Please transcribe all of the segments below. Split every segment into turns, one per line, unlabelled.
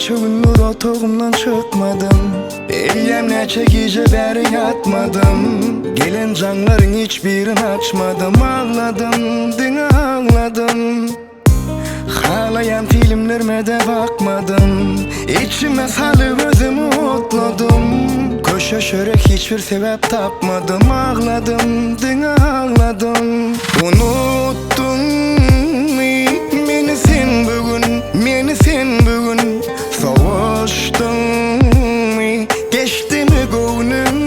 neçe gündür otağımdan çıkmadım. Eyyem neçe gece beri yatmadım. Gelen canların hiçbirini açmadım. Ağladım, dine ağladım. Ağlayan filmlerime de bakmadım. İçime salıp özümü otladım. Köşeşerek hiçbir sebep tapmadım. Ağladım, dine ağladım. Unuttun meni sen bugün, meni sen bugün. Savaştın mı, geçti mi gönlüm?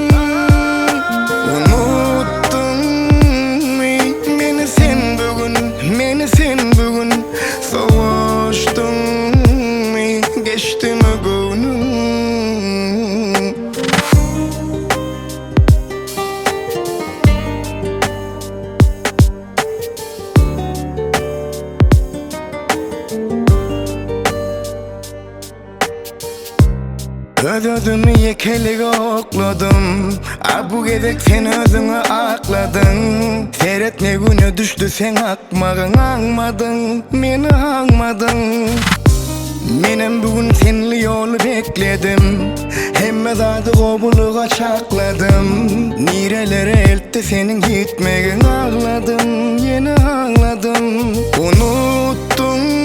Unuttun meni sen bugün, meni sen bugün. Savaştın mı, geçti mi gönlüm? Özümü yekelik okladım. Bu gedek sen özünü akladın. Seyretme günü düştü sen akmağın. Ağmadın, meni ağmadın. Menem bugün senli yolu bekledim. Hemme zadı qobuluğa çakladım. Nirelere eltti senin gitmegin. Ağladım, yine ağladım. Unuttun